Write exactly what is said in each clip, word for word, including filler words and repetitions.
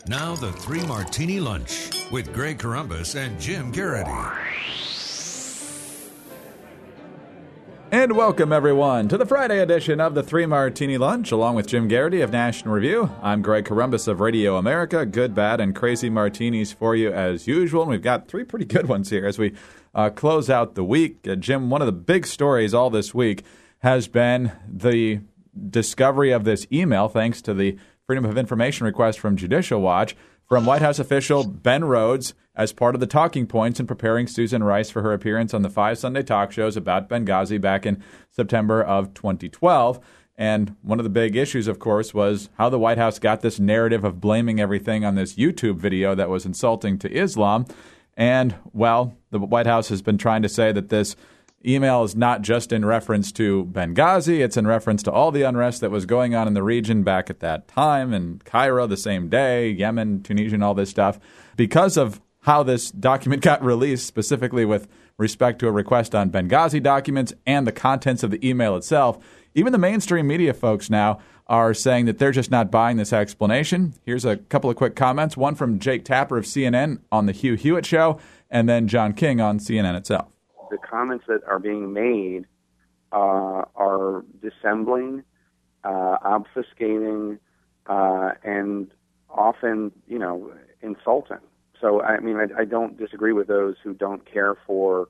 Now the Three Martini Lunch with Greg Corombos and Jim Garrity. And welcome, everyone, to the Friday edition of the Three Martini Lunch, along with Jim Garrity of National Review. I'm Greg Corombos of Radio America. Good, bad, and crazy martinis for you as usual. And we've got three pretty good ones here as we uh, close out the week. Uh, Jim, one of the big stories all this week has been the discovery of this email, thanks to the Freedom of Information request from Judicial Watch, from White House official Ben Rhodes as part of the talking points in preparing Susan Rice for her appearance on the five Sunday talk shows about Benghazi back in September of twenty twelve. And one of the big issues, of course, was how the White House got this narrative of blaming everything on this YouTube video that was insulting to Islam. And, well, the White House has been trying to say that this email is not just in reference to Benghazi, it's in reference to all the unrest that was going on in the region back at that time, in Cairo the same day, Yemen, Tunisia, and all this stuff. Because of how this document got released, specifically with respect to a request on Benghazi documents and the contents of the email itself, even the mainstream media folks now are saying that they're just not buying this explanation. Here's a couple of quick comments, one from Jake Tapper of C N N on the Hugh Hewitt Show, and then John King on C N N itself. The comments that are being made uh, are dissembling, uh, obfuscating, uh, and often, you know, insulting. So, I mean, I, I don't disagree with those who don't care for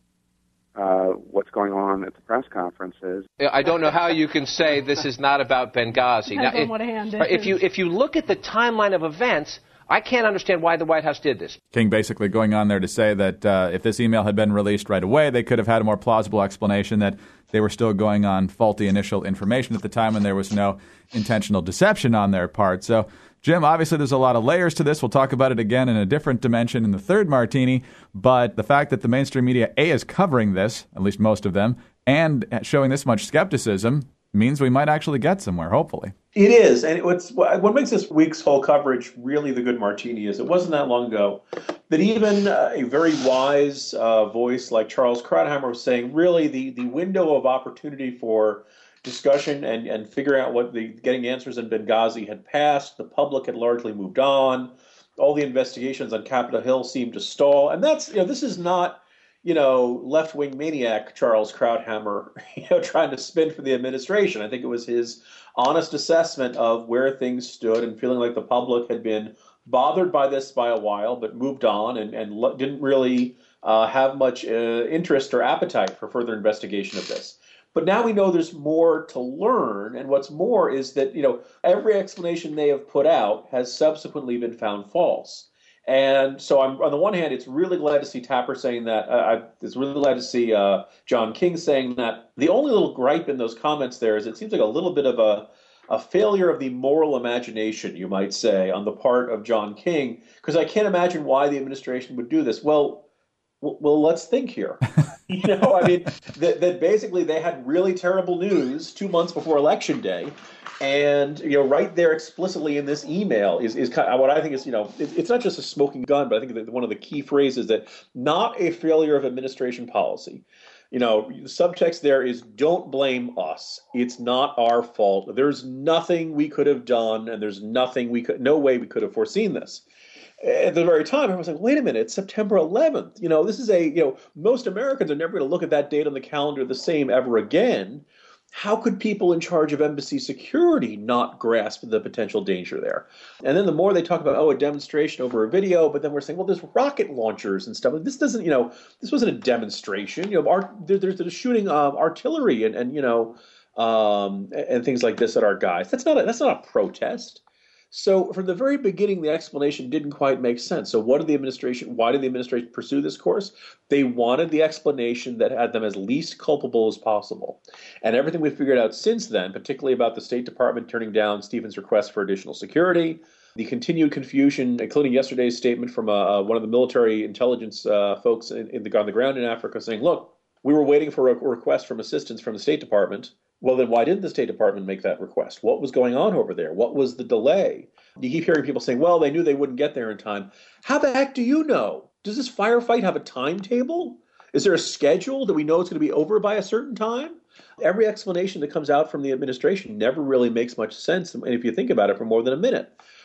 uh, what's going on at the press conferences. I don't know how you can say this is not about Benghazi. Now, if, what hand if you if you look at the timeline of events, I can't understand why the White House did this. King basically going on there to say that uh, if this email had been released right away, they could have had a more plausible explanation that they were still going on faulty initial information at the time and there was no intentional deception on their part. So, Jim, obviously there's a lot of layers to this. We'll talk about it again in a different dimension in the third martini. But the fact that the mainstream media, A, is covering this, at least most of them, and showing this much skepticism means we might actually get somewhere, hopefully. It is. And what's, what makes this week's whole coverage really the good martini is it wasn't that long ago that even uh, a very wise uh, voice like Charles Krauthammer was saying, really, the, the window of opportunity for discussion and, and figuring out what the getting answers in Benghazi had passed. The public had largely moved on. All the investigations on Capitol Hill seemed to stall. And that's, you know, this is not, you know, left-wing maniac Charles Krauthammer, you know, trying to spin for the administration. I think it was his honest assessment of where things stood and feeling like the public had been bothered by this by a while, but moved on and, and lo- didn't really uh, have much uh, interest or appetite for further investigation of this. But now we know there's more to learn, and what's more is that, you know, every explanation they have put out has subsequently been found false. And so I'm, on the one hand, it's really glad to see Tapper saying that. Uh, I, it's really glad to see uh, John King saying that. The only little gripe in those comments there is it seems like a little bit of a, a failure of the moral imagination, you might say, on the part of John King, because I can't imagine why the administration would do this. Well, Well, let's think here. You know, I mean, that, that basically they had really terrible news two months before Election Day. And, you know, right there explicitly in this email is, is kind of what I think is, you know, it, it's not just a smoking gun, but I think that one of the key phrases that not a failure of administration policy. You know, the subtext there is don't blame us. It's not our fault. There's nothing we could have done, and there's nothing we could, no way we could have foreseen this. At the very time, I was like, wait a minute, it's September eleventh. You know, this is a, you know, most Americans are never going to look at that date on the calendar the same ever again. How could people in charge of embassy security not grasp the potential danger there? And then the more they talk about, oh, a demonstration over a video, but then we're saying, well, there's rocket launchers and stuff. This doesn't, you know, this wasn't a demonstration. You know, art, there, there's, there's shooting um, artillery and, and you know, um, and things like this at our guys. That's not a, that's not a protest. So from the very beginning, the explanation didn't quite make sense. So what did the administration, why did the administration pursue this course? They wanted the explanation that had them as least culpable as possible. And everything we've figured out since then, particularly about the State Department turning down Stephen's request for additional security, the continued confusion, including yesterday's statement from uh, one of the military intelligence uh, folks in, in the, on the ground in Africa saying, look, we were waiting for a request from assistance from the State Department. Well, then why didn't the State Department make that request? What was going on over there? What was the delay? You keep hearing people saying, well, they knew they wouldn't get there in time. How the heck do you know? Does this firefight have a timetable? Is there a schedule that we know it's going to be over by a certain time? Every explanation that comes out from the administration never really makes much sense, and if you think about it, for more than a minute.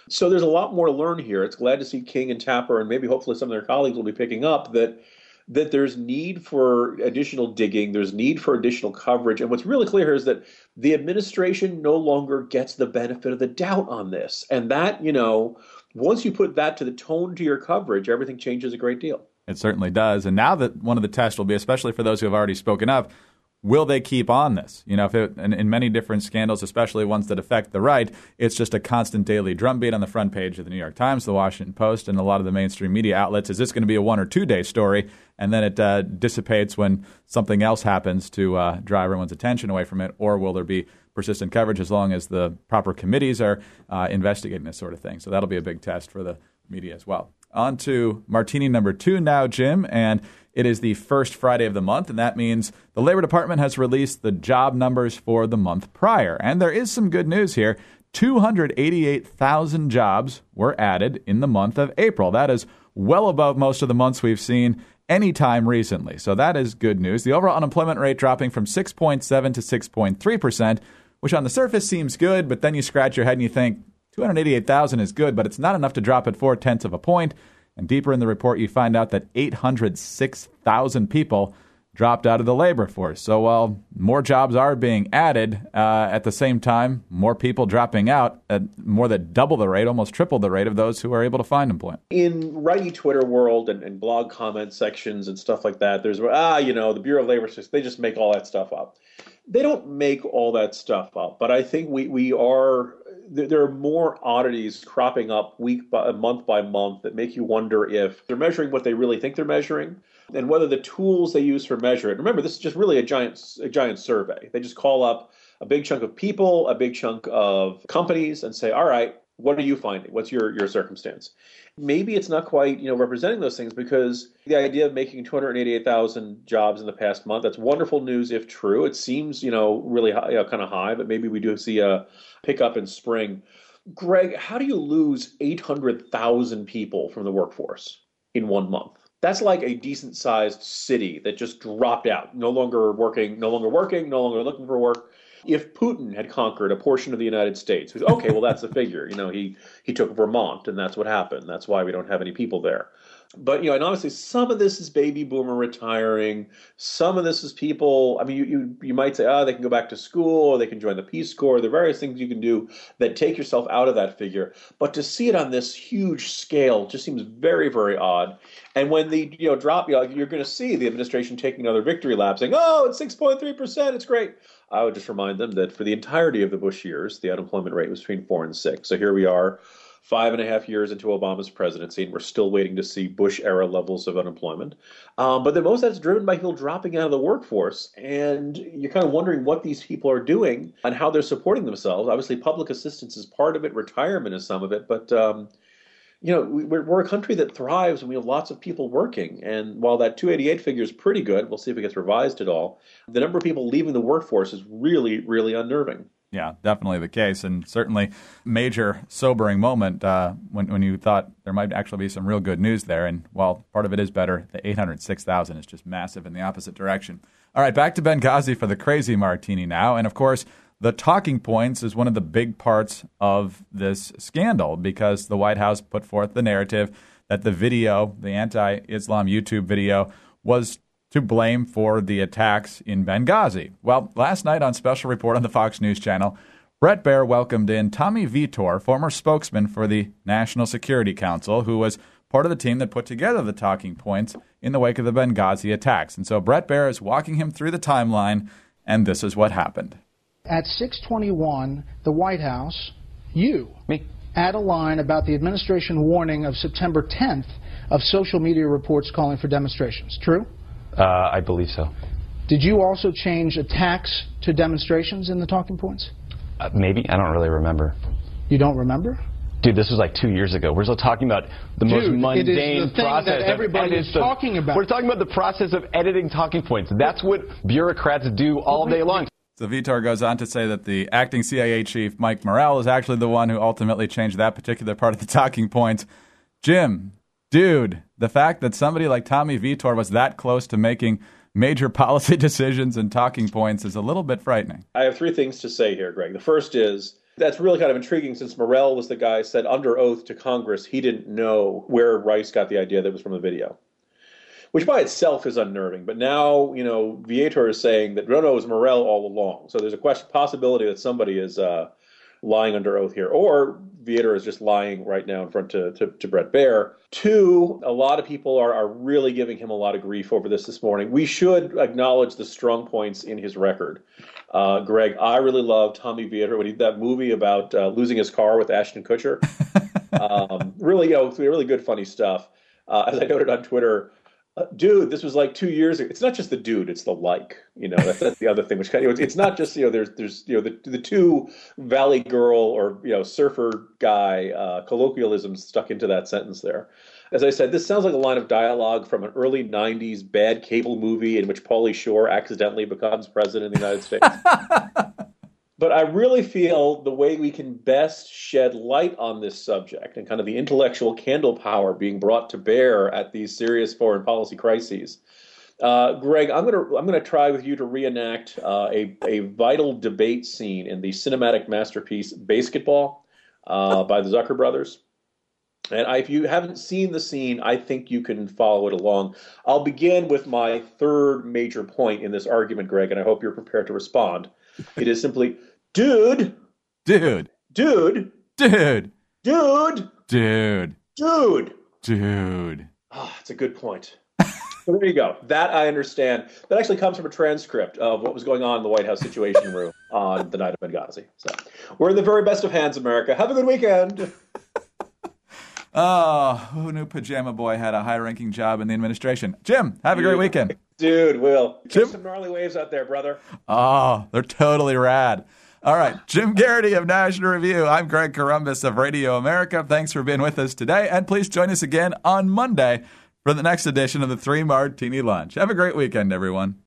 So there's a lot more to learn here. It's glad to see King and Tapper, and maybe hopefully some of their colleagues will be picking up that that there's need for additional digging, there's need for additional coverage. And what's really clear here is that the administration no longer gets the benefit of the doubt on this. And that, you know, once you put that to the tone to your coverage, everything changes a great deal. It certainly does. And now that one of the tests will be, especially for those who have already spoken up, will they keep on this? You know, if it, in, in many different scandals, especially ones that affect the right, it's just a constant daily drumbeat on the front page of the New York Times, the Washington Post, and a lot of the mainstream media outlets. Is this going to be a one or two day story? And then it uh, dissipates when something else happens to uh, draw everyone's attention away from it, or will there be persistent coverage as long as the proper committees are uh, investigating this sort of thing? So that'll be a big test for the media as well. On to Martini number two now, Jim, and it is the first Friday of the month, and that means the Labor Department has released the job numbers for the month prior. And there is some good news here. two hundred eighty-eight thousand jobs were added in the month of April. That is well above most of the months we've seen any time recently. So that is good news. The overall unemployment rate dropping from six point seven to six point three percent, which on the surface seems good, but then you scratch your head and you think two hundred eighty-eight thousand is good, but it's not enough to drop it four-tenths of a point. And deeper in the report, you find out that eight hundred six thousand people dropped out of the labor force. So while more jobs are being added, uh, at the same time, more people dropping out at more than double the rate, almost triple the rate of those who are able to find employment. In righty Twitter world and, and blog comment sections and stuff like that, there's, ah, you know, the Bureau of Labor Statistics, they just make all that stuff up. They don't make all that stuff up, but I think we, we are... there are more oddities cropping up week by month by month that make you wonder if they're measuring what they really think they're measuring and whether the tools they use for measure it. Remember, this is just really a giant, a giant survey. They just call up a big chunk of people, a big chunk of companies and say, all right, what are you finding? What's your, your circumstance? Maybe it's not quite, you know, representing those things because the idea of making two hundred eighty-eight thousand jobs in the past month, that's wonderful news if true. It seems, you know, really high, you know, kind of high, but maybe we do see a pickup in spring. Greg, how do you lose eight hundred thousand people from the workforce in one month? That's like a decent-sized city that just dropped out, no longer working, no longer working, no longer looking for work. If Putin had conquered a portion of the United States, okay, well, that's the figure. You know, he he took Vermont, and that's what happened. That's why we don't have any people there. But, you know, and honestly, some of this is baby boomer retiring. Some of this is people, I mean, you you, you might say, oh, they can go back to school, or they can join the Peace Corps. There are various things you can do that take yourself out of that figure. But to see it on this huge scale just seems very, very odd. And when the, you know, drop, you know, you're going to see the administration taking another victory lap saying, oh, it's six point three percent, it's great. I would just remind them that for the entirety of the Bush years, the unemployment rate was between four and six. So here we are, five and a half years into Obama's presidency, and we're still waiting to see Bush-era levels of unemployment. Um, but then most of that's driven by people dropping out of the workforce, and you're kind of wondering what these people are doing and how they're supporting themselves. Obviously, public assistance is part of it, retirement is some of it, but um, you know, we're, we're a country that thrives when we have lots of people working. And while that two eighty-eight figure is pretty good, we'll see if it gets revised at all, the number of people leaving the workforce is really, really unnerving. Yeah, definitely the case, and certainly major sobering moment uh, when when you thought there might actually be some real good news there. And while part of it is better, the eight hundred six thousand is just massive in the opposite direction. All right, back to Benghazi for the crazy martini now. And of course, the talking points is one of the big parts of this scandal because the White House put forth the narrative that the video, the anti-Islam YouTube video, was to blame for the attacks in Benghazi. Well, last night on Special Report on the Fox News Channel, Bret Baier welcomed in Tommy Vitor, former spokesman for the National Security Council, who was part of the team that put together the talking points in the wake of the Benghazi attacks. And so Bret Baier is walking him through the timeline, and this is what happened. At six twenty-one, the White House, you, me, add a line about the administration warning of September tenth of social media reports calling for demonstrations. True? Uh, I believe so. Did you also change attacks to demonstrations in the talking points? Uh, maybe. I don't really remember. You don't remember? Dude, this was like two years ago. We're still talking about the Dude, most mundane it is the thing process that everybody of is talking about. We're talking about the process of editing talking points. That's what bureaucrats do all day long. So Vitor goes on to say that the acting C I A chief, Mike Morrell, is actually the one who ultimately changed that particular part of the talking points. Jim, dude, the fact that somebody like Tommy Vitor was that close to making major policy decisions and talking points is a little bit frightening. I have three things to say here, Greg. The first is That's really kind of intriguing since Morell was the guy who said under oath to Congress he didn't know where Rice got the idea that it was from the video, which by itself is unnerving. But now, you know, Viator is saying that no, no, it was Morell all along. So there's a question, possibility that somebody is uh, lying under oath here, or Viator is just lying right now in front to, to, to Bret Baier. Two, a lot of people are, are really giving him a lot of grief over this this morning. We should acknowledge the strong points in his record. Uh, Greg, I really love Tommy Viator when he did that movie about uh, losing his car with Ashton Kutcher. um, really, you know, really good, funny stuff. Uh, as I noted on Twitter, uh, dude, this was like two years ago. It's not just the dude; it's the like. You know, that's, that's the other thing. Which kind of, you know, it's, it's not just you know, there's there's you know the the two Valley Girl or you know surfer guy uh, colloquialisms stuck into that sentence there. As I said, this sounds like a line of dialogue from an early nineties bad cable movie in which Pauly Shore accidentally becomes president of the United States. But I really feel the way we can best shed light on this subject and kind of the intellectual candle power being brought to bear at these serious foreign policy crises. Uh, Greg, I'm going to I'm going to try with you to reenact uh, a, a vital debate scene in the cinematic masterpiece Basketball uh, by the Zucker brothers. And I, if you haven't seen the scene, I think you can follow it along. I'll begin with my third major point in this argument, Greg, and I hope you're prepared to respond. It is simply, dude, Dude. dude, Dude. dude, Dude. dude. Dude. Ah, it's a good point. So there you go. That I understand. That actually comes from a transcript of what was going on in the White House Situation Room on the night of Benghazi. So we're in the very best of hands, America. Have a good weekend. Oh, who knew Pajama Boy had a high-ranking job in the administration? Jim, have a great weekend. Dude, Will. Jim? Catch some gnarly waves out there, brother. Oh, they're totally rad. All right, Jim Garrity of National Review. I'm Greg Corombos of Radio America. Thanks for being with us today, and please join us again on Monday for the next edition of the Three Martini Lunch. Have a great weekend, everyone.